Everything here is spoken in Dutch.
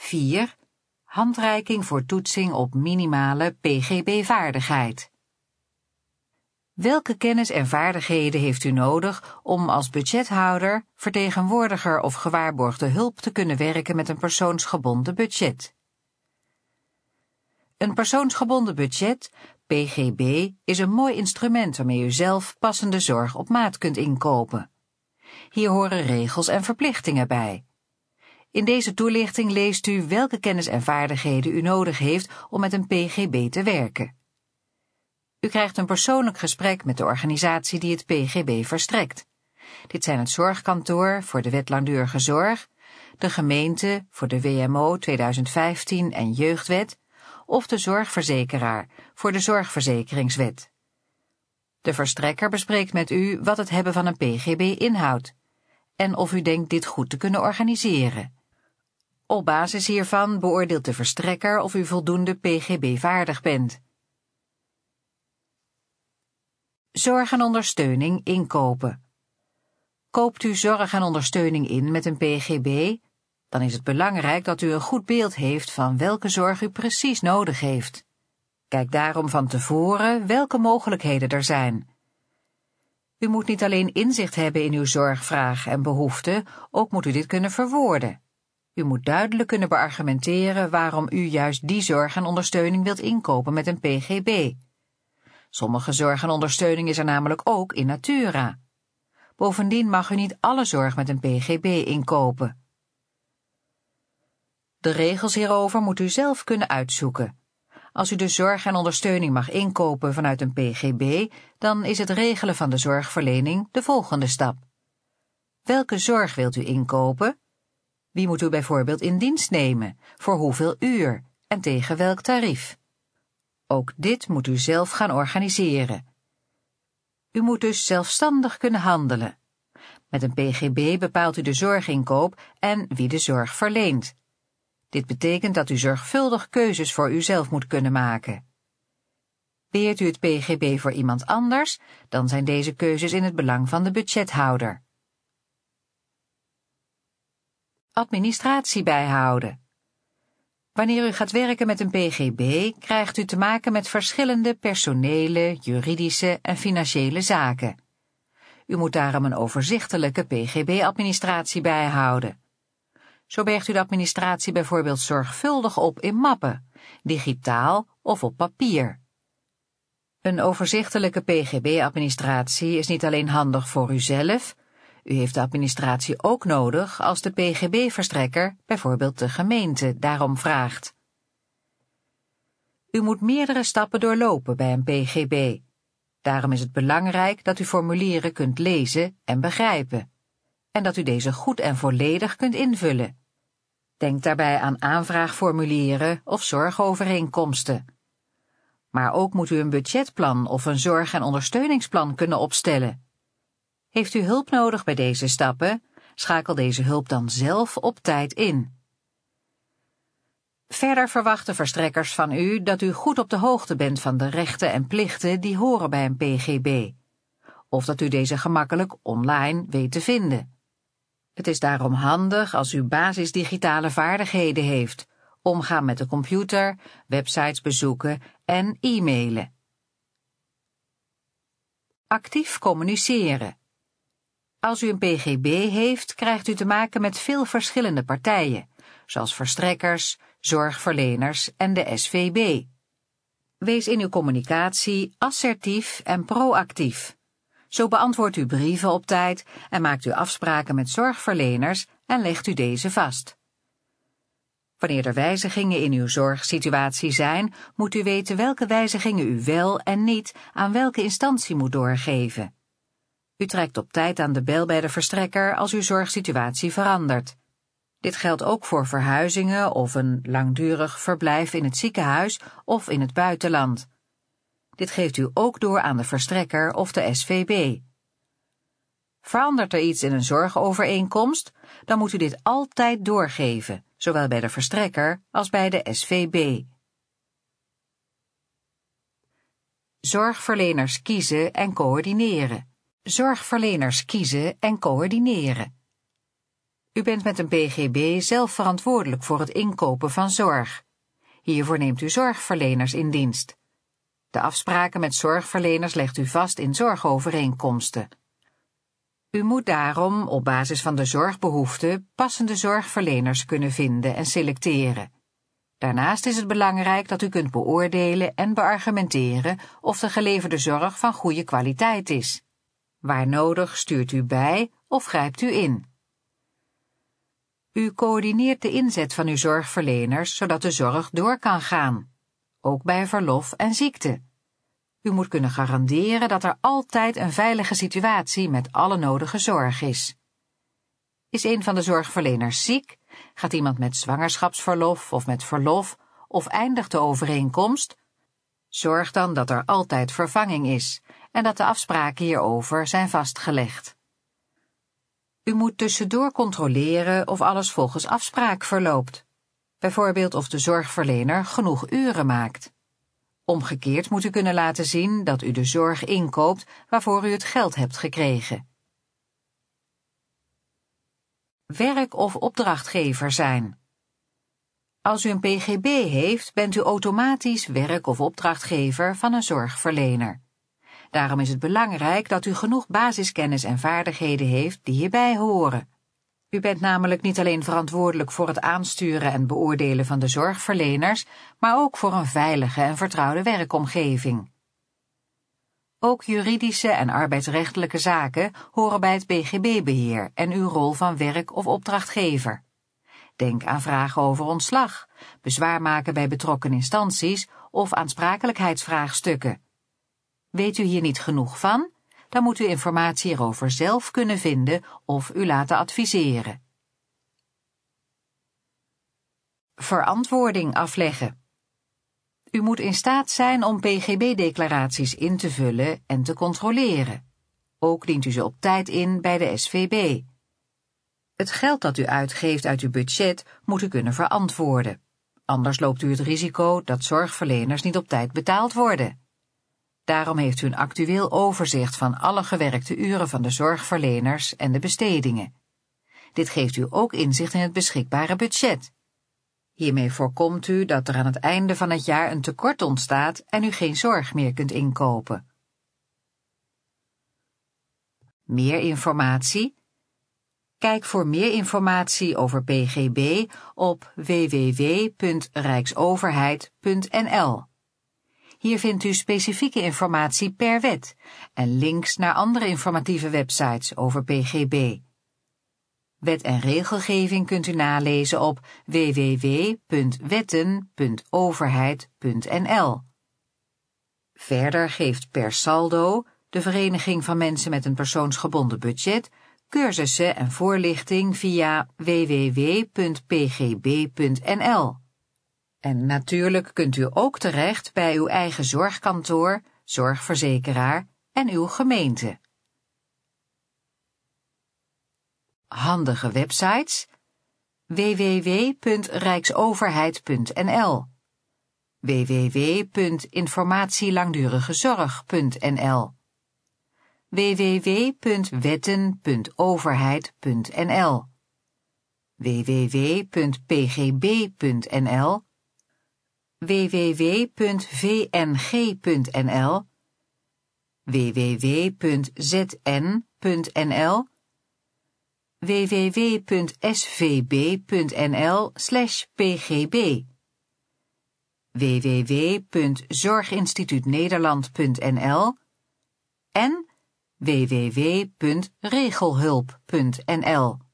4. Handreiking voor toetsing op minimale PGB-vaardigheid. Welke kennis en vaardigheden heeft u nodig om als budgethouder, vertegenwoordiger of gewaarborgde hulp te kunnen werken met een persoonsgebonden budget? Een persoonsgebonden budget, PGB, is een mooi instrument waarmee u zelf passende zorg op maat kunt inkopen. Hier horen regels en verplichtingen bij. In deze toelichting leest u welke kennis en vaardigheden u nodig heeft om met een PGB te werken. U krijgt een persoonlijk gesprek met de organisatie die het PGB verstrekt. Dit zijn het Zorgkantoor voor de Wet Langdurige Zorg, de gemeente voor de WMO 2015 en Jeugdwet, of de zorgverzekeraar voor de Zorgverzekeringswet. De verstrekker bespreekt met u wat het hebben van een PGB inhoudt en of u denkt dit goed te kunnen organiseren. Op basis hiervan beoordeelt de verstrekker of u voldoende PGB-vaardig bent. Zorg en ondersteuning inkopen. Koopt u zorg en ondersteuning in met een PGB, dan is het belangrijk dat u een goed beeld heeft van welke zorg u precies nodig heeft. Kijk daarom van tevoren welke mogelijkheden er zijn. U moet niet alleen inzicht hebben in uw zorgvraag en behoefte, ook moet u dit kunnen verwoorden. U moet duidelijk kunnen beargumenteren waarom u juist die zorg en ondersteuning wilt inkopen met een PGB. Sommige zorg en ondersteuning is er namelijk ook in natura. Bovendien mag u niet alle zorg met een PGB inkopen. De regels hierover moet u zelf kunnen uitzoeken. Als u de zorg en ondersteuning mag inkopen vanuit een PGB, dan is het regelen van de zorgverlening de volgende stap. Welke zorg wilt u inkopen? Wie moet u bijvoorbeeld in dienst nemen, voor hoeveel uur en tegen welk tarief? Ook dit moet u zelf gaan organiseren. U moet dus zelfstandig kunnen handelen. Met een PGB bepaalt u de zorginkoop en wie de zorg verleent. Dit betekent dat u zorgvuldig keuzes voor uzelf moet kunnen maken. Beheert u het PGB voor iemand anders, dan zijn deze keuzes in het belang van de budgethouder. Administratie bijhouden. Wanneer u gaat werken met een PGB, krijgt u te maken met verschillende personele, juridische en financiële zaken. U moet daarom een overzichtelijke PGB-administratie bijhouden. Zo bergt u de administratie bijvoorbeeld zorgvuldig op in mappen, digitaal of op papier. Een overzichtelijke PGB-administratie is niet alleen handig voor uzelf, u heeft de administratie ook nodig als de PGB-verstrekker, bijvoorbeeld de gemeente, daarom vraagt. U moet meerdere stappen doorlopen bij een PGB. Daarom is het belangrijk dat u formulieren kunt lezen en begrijpen, en dat u deze goed en volledig kunt invullen. Denk daarbij aan aanvraagformulieren of zorgovereenkomsten. Maar ook moet u een budgetplan of een zorg- en ondersteuningsplan kunnen opstellen. Heeft u hulp nodig bij deze stappen? Schakel deze hulp dan zelf op tijd in. Verder verwachten verstrekkers van u dat u goed op de hoogte bent van de rechten en plichten die horen bij een PGB, of dat u deze gemakkelijk online weet te vinden. Het is daarom handig als u basisdigitale vaardigheden heeft, omgaan met de computer, websites bezoeken en e-mailen. Actief communiceren. Als u een PGB heeft, krijgt u te maken met veel verschillende partijen, zoals verstrekkers, zorgverleners en de SVB. Wees in uw communicatie assertief en proactief. Zo beantwoordt u brieven op tijd en maakt u afspraken met zorgverleners en legt u deze vast. Wanneer er wijzigingen in uw zorgsituatie zijn, moet u weten welke wijzigingen u wel en niet aan welke instantie moet doorgeven. U trekt op tijd aan de bel bij de verstrekker als uw zorgsituatie verandert. Dit geldt ook voor verhuizingen of een langdurig verblijf in het ziekenhuis of in het buitenland. Dit geeft u ook door aan de verstrekker of de SVB. Verandert er iets in een zorgovereenkomst, dan moet u dit altijd doorgeven, zowel bij de verstrekker als bij de SVB. Zorgverleners kiezen en coördineren. Zorgverleners kiezen en coördineren. U bent met een PGB zelf verantwoordelijk voor het inkopen van zorg. Hiervoor neemt u zorgverleners in dienst. De afspraken met zorgverleners legt u vast in zorgovereenkomsten. U moet daarom op basis van de zorgbehoeften passende zorgverleners kunnen vinden en selecteren. Daarnaast is het belangrijk dat u kunt beoordelen en beargumenteren of de geleverde zorg van goede kwaliteit is. Waar nodig stuurt u bij of grijpt u in. U coördineert de inzet van uw zorgverleners zodat de zorg door kan gaan, ook bij verlof en ziekte. U moet kunnen garanderen dat er altijd een veilige situatie met alle nodige zorg is. Is een van de zorgverleners ziek, gaat iemand met zwangerschapsverlof of met verlof of eindigt de overeenkomst? Zorg dan dat er altijd vervanging is en dat de afspraken hierover zijn vastgelegd. U moet tussendoor controleren of alles volgens afspraak verloopt. Bijvoorbeeld of de zorgverlener genoeg uren maakt. Omgekeerd moet u kunnen laten zien dat u de zorg inkoopt waarvoor u het geld hebt gekregen. Werk- of opdrachtgever zijn. Als u een PGB heeft, bent u automatisch werk- of opdrachtgever van een zorgverlener. Daarom is het belangrijk dat u genoeg basiskennis en vaardigheden heeft die hierbij horen. U bent namelijk niet alleen verantwoordelijk voor het aansturen en beoordelen van de zorgverleners, maar ook voor een veilige en vertrouwde werkomgeving. Ook juridische en arbeidsrechtelijke zaken horen bij het PGB-beheer en uw rol van werk- of opdrachtgever. Denk aan vragen over ontslag, bezwaar maken bij betrokken instanties of aansprakelijkheidsvraagstukken. Weet u hier niet genoeg van? Dan moet u informatie hierover zelf kunnen vinden of u laten adviseren. Verantwoording afleggen. U moet in staat zijn om PGB-declaraties in te vullen en te controleren. Ook dient u ze op tijd in bij de SVB. Het geld dat u uitgeeft uit uw budget moet u kunnen verantwoorden. Anders loopt u het risico dat zorgverleners niet op tijd betaald worden. Daarom heeft u een actueel overzicht van alle gewerkte uren van de zorgverleners en de bestedingen. Dit geeft u ook inzicht in het beschikbare budget. Hiermee voorkomt u dat er aan het einde van het jaar een tekort ontstaat en u geen zorg meer kunt inkopen. Meer informatie? Kijk voor meer informatie over PGB op www.rijksoverheid.nl. Hier vindt u specifieke informatie per wet en links naar andere informatieve websites over PGB. Wet en regelgeving kunt u nalezen op www.wetten.overheid.nl. Verder geeft Per Saldo, de Vereniging van Mensen met een Persoonsgebonden Budget, cursussen en voorlichting via www.pgb.nl. En natuurlijk kunt u ook terecht bij uw eigen zorgkantoor, zorgverzekeraar en uw gemeente. Handige websites: www.rijksoverheid.nl, www.informatielangdurigezorg.nl, www.wetten.overheid.nl, www.pgb.nl, www.vng.nl, www.zn.nl, www.svb.nl/pgb, www.zorginstituutnederland.nl en www.regelhulp.nl.